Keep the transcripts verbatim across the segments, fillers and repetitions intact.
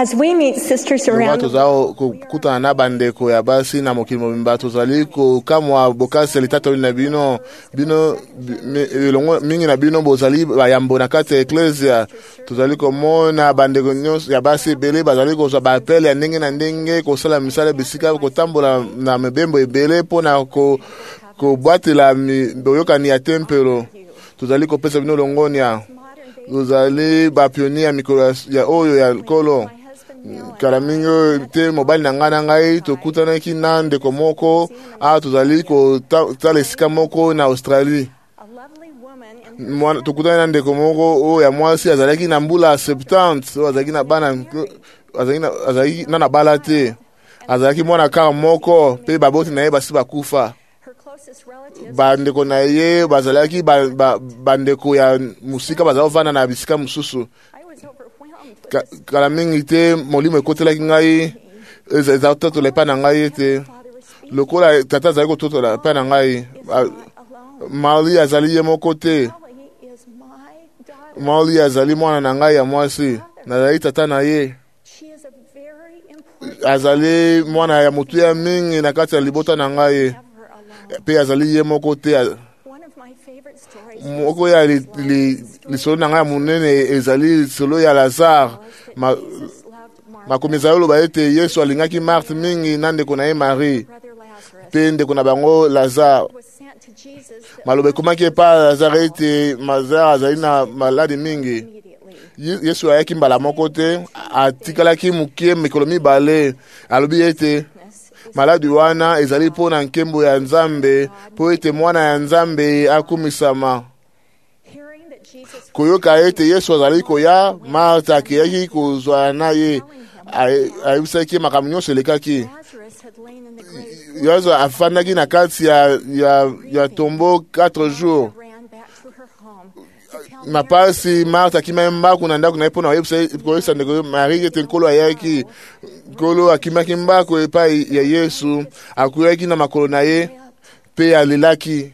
as we meet sisters around the world, kukutana na bandeko ya basi na mokili mobimba tozali ko kamwa bokasi litata na bino bino elongo mingi na bino bozali bayambo na kati ecclesia tozali ko mona bandeko nyonso ya basi ebele bazali ko ba appel ya ndenge na ndenge ko sala misala bisika ko tambola na mebembo ebele pona ko ko bwatela boyokani ya tempelo tozali ko pesa bino longonia tozali ba pionnier ya mikolo ya oyo ya kolo kala mingo te mobali na ngana ngai tokutana ki na ndeko moko a tozali ko tala esika moko na Australie tokutana na ndeko moko oyo ya mwasi azalaki na mbula septante oyo azalaki na bana azalaki na na bala te azalaki mwana kaka moko mpe baboti na ye basi bakufa bandeko na ye bazalaki bandeko ya musika bazali kovanda na bisika mosusu kala mingi te molimo ekotelaki ngai ezali kototola epai na ngai ete lokola tata azali kototola epai na ngai Mali azali ye moko te Mali azali mwana na ngai ya mwasi nazali tata na ye azali mwana ya motu ya mingi na kati ya libota na ngai pe azali ye moko te moko ya lisolo na ngai ya monene ezali lisolo ya Lazare makomi ezali oloba ete Yesu alingaki Marthe mingi na ndeko na ye Marie pe ndeko na bango Lazare maloba ekomaki epa Lazare ete Lazare azali na maladi mingi Yesu ayaki mbala moko te atikalaki mokie mikolo mibale alobi ete maladi wana ezali mpo na nkembo ya Nzambe mpo ete mwana ya Nzambe akumisama koyoka ete Yesu azali koya Martha akeyaki kozwa na ye ayebisaki makambo nyonso elekaki Yesu afandaki na kati ya, ya, ya tombo quatre jours mapasi Martha akimaki mbaku na ndako na ye mpo na koyebisa ndeko Marie ete nkolo ayaki nkolo akimaki mbaku epai ya Yesu akuyaki na makolo na ye mpe alelaki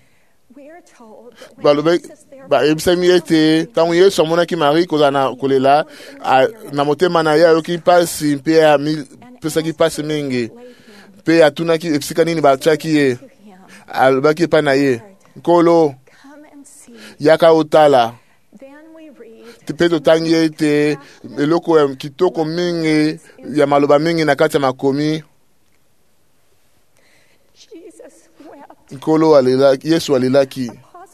bayebisami ete ntango Yesu amonaki Marie kozala na kolela na motema na ye ayoki mpasi mpe apesaki mpasi mingi mpe atunaki esika nini batiaki ye alobaki epai na ye nkolo yaka otala mpe totangi ete eloko ya kitoko mingi ya maloba mingi na kati ya makomi nkolo alelaki Yesu alelaki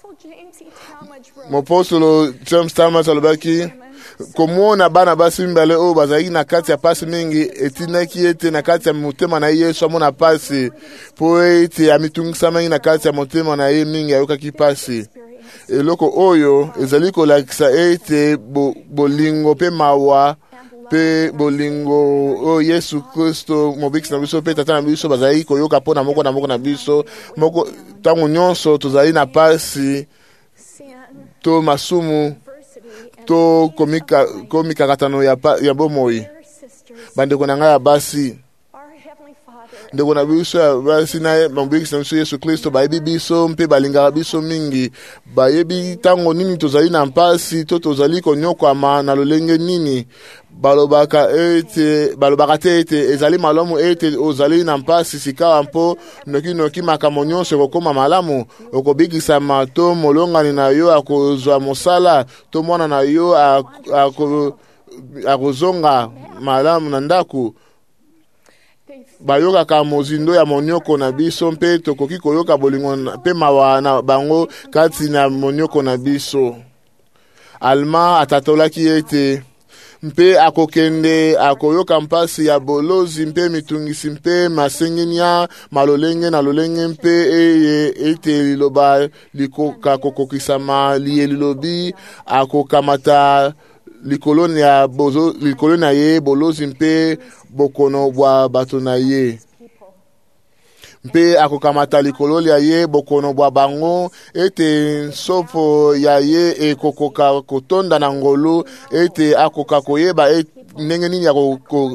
mopostolo James Thomas alobaki komona bana basi mibale oyo bazalaki na kati ya pasi mingi etinaki ete na kati ya motema na ye Yesu amona pasi mpo ete amitungisamaki na kati ya motema na ye mingi ayokaki pasi eloko oyo ezali kolakisa ete bolingo mpe mawa mpe bolingo oyo Yesu Kristo mobikisi na biso mpe tata na biso bazali koyoka mpo na moko na moko na biso moko ntango nyonso tozali na pasi to masumu to komikakatano ya, ya bomoi bandeko na ngai ya basi ndeko na biso ya basi na mobikisi na biso Yesu Kristo bayebi biso mpe balingaka biso mingi bayebi ntango nini tozali na mpasi to tozali konyokwama na lolenge nini balobaka ete balobaka te ete ezali malamu ete ozali na mpasi sika mpo noki noki makambo nyonso ekokoma malamu okobikisama to molongani na yo akozwa mosala to mwana na yo akozonga malamu na ndako bayokaka mozindo ya monioko na biso mpe tokoki koyoka bolingo mpe mawa na bango kati na monioko na biso Alma atatolaki ete mpe akokende akoyoka mpasi ya bolozi mpe mitungisi mpe masengenia malolenge na lolenge mpe eye ete liloba likoka kokokisama liye lilobi akokamata likoloni ya bozo likoloni na ye bolozi mpe bokono bwa bato na ye mpe akokamata likololi ya ye bokono bwa bango ete nsopo ya ye ekokoka kotonda na ngolu ete akoka koyeba ndenge nini ya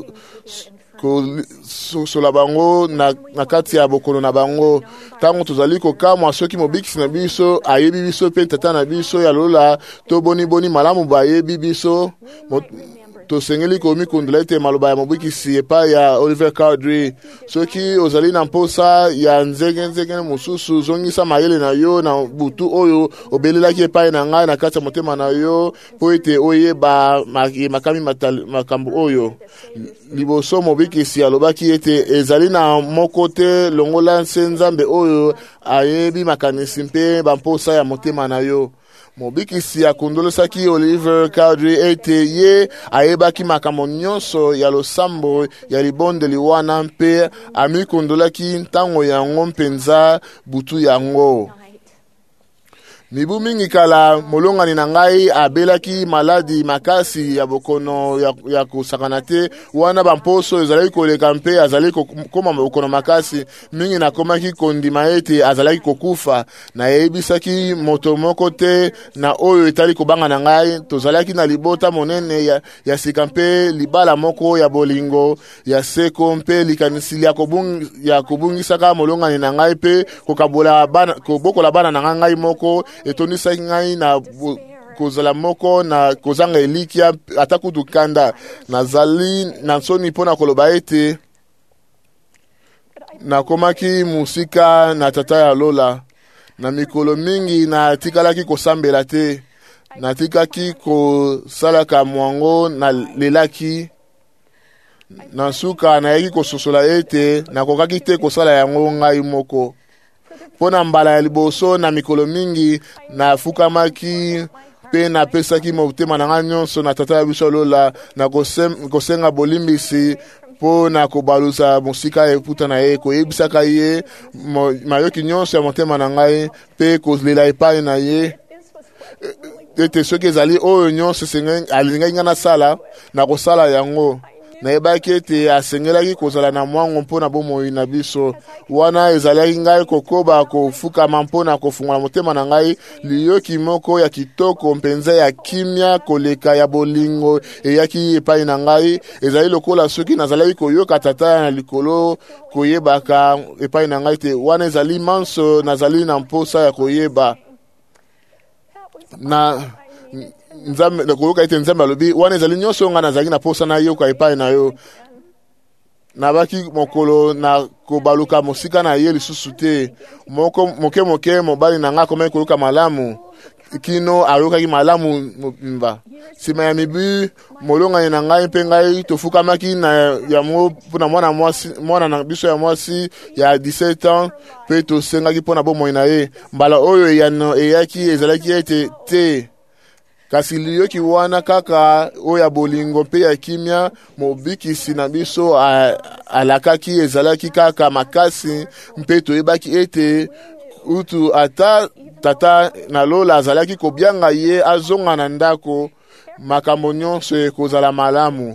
kosola bango na, na kati ya bokono na bango ntango tozali kokamwa soki mobikisi na biso ayebi biso mpe tata na biso ya lola to boni boni malamu bayebi biso tosengeli komikundela ete maloba ya mobikisi epai ya Oliver Cowdery. Soki ozali na mposa ya nzenge nzenge mosusu, zongisa mayele na yo na butu oyo obelelaki epai na ngai na kati ya motema na yo po ete oyeba makami makambo oyo. Liboso mobikisi alobaki ete ezali na moko te longola nse Nzambe oyo ayebi makanisi mpe bamposa ya motema na yo. Mobikisi akundolosaki Oliver Cowdery ete ye ayebaki makambo nyonso ya losambo ya libondeli wana mpe amikundolaki ntango yango mpenza butu yango. Mibu mingi kala molongani na ngai abelaki maladi makasi ya bokono ya, ya kusakana te wana bamposo ezalaki koleka mpe azalaki koma bokono makasi mingi nakomaki kondima ete azalaki kokufa. Na yebisaki moto moko te na oyo etali kobanga na ngai tozalaki na libota monene ya, ya sika mpe libala moko ya bolingo ya seko mpe likanisili ya, kobung, ya kobungisaka molongani na ngai mpe kokabola bana, kobokola bana na ngai moko etonisa ngai na kozala moko na kozanga elikia atakutu kanda nazali na nsoni mpona koloba ete nakomaki musika na tata ya Lola. Na mikolo mingi na tikalaki kosambela te, na tikaki kosalaka mwango na lelaki na suka na yeki kososola ete nakokaki te kosala yango ngai moko. Pona mbala ya liboso na mikolo mingi na fukamaki pe na pesaki motema na nga nyonso na tata ya biso Lola na kosenga bolimbisi po na kobalusa musika eputa na ye koyebisaka ye mayoki nyonso ya motema na ngai pe kolela epai na ye ete soki ezali oyo nyonso alingai nga nasala na kosala yango. Nayebaki ete asengelaki kozala na mwango mpona bomoi na biso wana ezalaki ngai kokoba kofukama mpona kofungola motema na ngai liyoki moko ya kitoko mpenza ya kimia koleka ya bolingo eyaki epai na ngai. Ezali lokola soki nazalaki koyoka tata na likolo koyebaka epai na ngai te wana ezali manso nazali na mposa ya koyeba na Nzambe na koyoka ete Nzambe alobi wana ezali nyonso nga nazali na posa na yoka epai na yo. Nabaki mokolo na kobaluka mosika na ye lisusu te. Moko moke moke mobali na nga komeki koyoka malamu kino ayokaki malamu mba. Sima ya mibu molongani na ngai mpe ngai tofukamaki na yango mpona mwana mwasi mwana na biso ya mwasi ya dix-sept ans mpe tosengaki mpona bomoi na ye. Mbala oyo yano eyaki ezalaki ete te kasi liyoki wana kaka oya bolingo mpe ya kimia mobikisi na biso alakaki ezalaki kaka makasi mpe toyebaki ete utu ata tata na Lola azalaki kobianga ye azonga na ndako makambo nyonso ekozala malamu.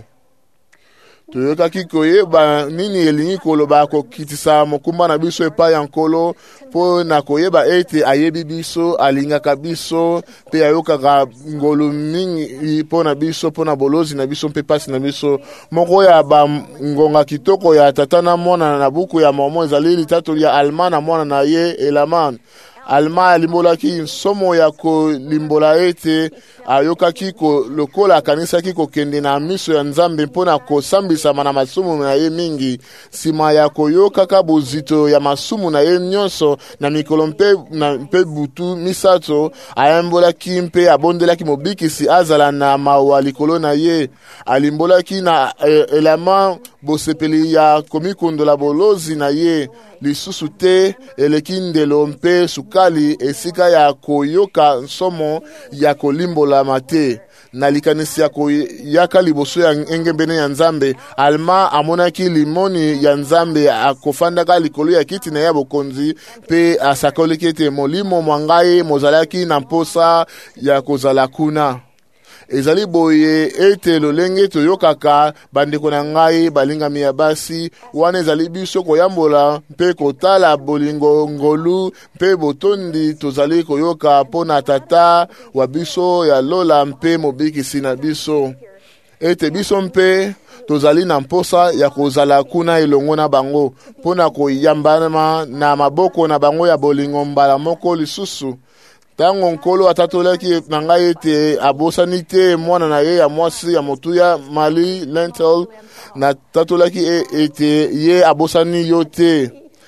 Toyokaki koyeba nini elingi koloba kokitisa mokumba na biso epai ya nkolo po na koyeba ete ayebi biso alingaka biso pe ayokaka ngolu mingi po na biso po na bolozi na biso mpe pasi na biso. Moko ya ba ngonga kitoko ya tata na mwana na buku ya Mormon ezali litatoli ya Alma na mwana na ye Elaman. Alma alimbolaki nsomo ya kolimbola ete ayokaki ko lokola akanisaki kokende na miso ya Nzambe mpona kosambisama na masumu na ye mingi. Sima ya koyokaka bozito ya masumu na ye nyonso na mikolo mpe na mpe butu misato ayambolaki mpe abondelaki mobikisi azala na mawa likolo na ye. Alimbolaki na elama bosepeli ya komikondola bolozi na ye lisusu te eleki ndelo mpe sukali esika ya koyoka nsomo ya kolimbola mate. Na likanisi ya koyaka liboso ya engembene ya Nzambe Alma amonaki limoni ya Nzambe akofandaka likolo ya kiti na ya bokonzi pe asakoleki ete molimo mwangai mozalaki na mposa ya kozala kuna. Ezali boye ete lolenge toyokaka bandeko na ngai balingami ya basi wana ezali biso koyambola mpe kotala bolingo ngolu mpe botondi tozali koyoka pona tata wa biso ya Lola mpe mobikisi na biso ete biso mpe tozali na mposa ya kozala kuna elongo na bango pona koyambana na maboko na bango ya bolingo mbala moko lisusu Tango nkolo atatolaki na ngai ete abosani te mwana na ye ya mwasi ya motuya Mali Lentil na tatolaki ete ye abosani yo te.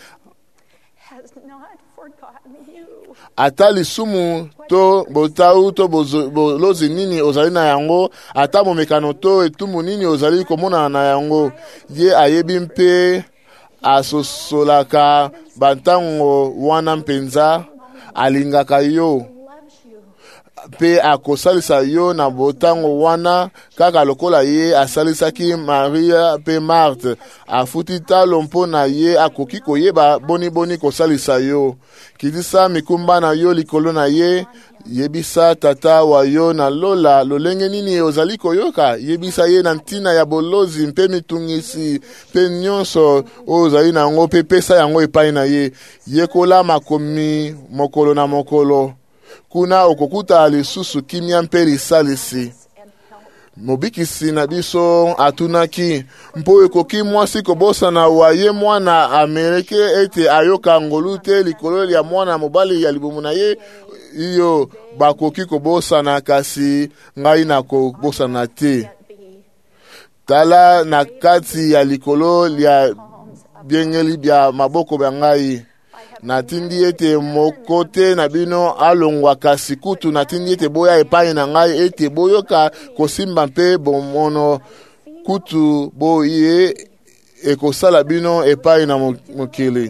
Ata lisumu to botau to bolozi nini ozali na yango, ata momekano to etumu nini ozali komona na yango, ye ayebi mpe asosolaka bantango wana mpenza, alingaka yo pe akosalisa yo na botango wana kaka lokola ye asalisaki Maria pe Marthe. Afuti talo mpo na ye akoki koyeba boni boni kosalisa yo. Kitisa mikumba na yo likolo na ye, yebisa tata wa yo na lola lolenge nini ozali koyoka, yebisa ye na ntina ya bolozi mpe mitungisi pe nyonso ozali na yango pe pesa yango epai na ye. Yekola makomi mokolo na mokolo, kuna okokuta lisusu kimia mpe lisalisi. Mobikisi na biso atunaki, mpo ekoki mwasi kobosana wa ye mwana Amerike ete ayoka ngolu te likolo ya mwana mobali ya libumu na ye, iyo bakoki kobosana kasi ngai na kobosana te. Tala na kati ya likolo ya biengeli bya maboko bya ngai, natindi ete mokote na bino alongwa kasi kutu natindi ete boya epai na ngai ete boyoka kosimba mpe bomono kutu boye ekosala bino epai na mokili.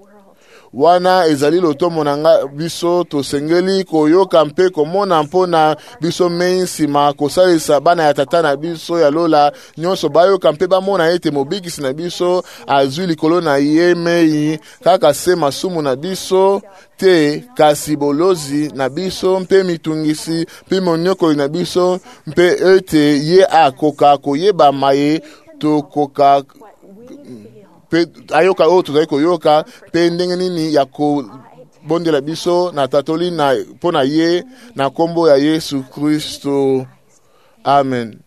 Wana ezali lotomo na nga biso tosengeli koyoka mpe komona mpona biso mei nsima kosalisa bana ya tata na biso ya lola nyonso bayoka mpe bamona ete mobikisi na biso azwi likolo na ye mei kaka se masumu na biso te, kasi bolozi na biso mpe mitungisi mpe monyokoli na biso mpe ete ye akoka koyeba maye tokoka pe ayoka oyo tozali koyoka pe ndenge nini ya kobondela biso na tatoli na mpo na ye na kombo ya Yesu Kristo. Amen.